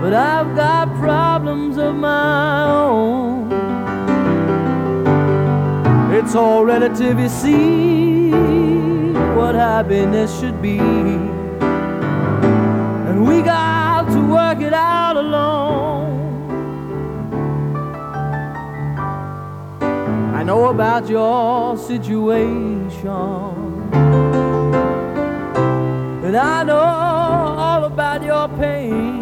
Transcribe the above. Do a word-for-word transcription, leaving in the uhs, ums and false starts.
but I've got problems of my own. It's all relative, you see, what happiness should be, and we got to work it out alone. I know about your situation, and I know all about your pain.